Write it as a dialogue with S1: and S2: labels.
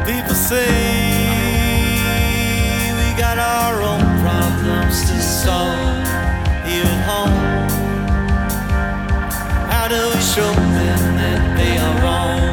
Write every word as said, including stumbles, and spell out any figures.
S1: People say we got our own problems to solve here at home. How do we show them that they are wrong?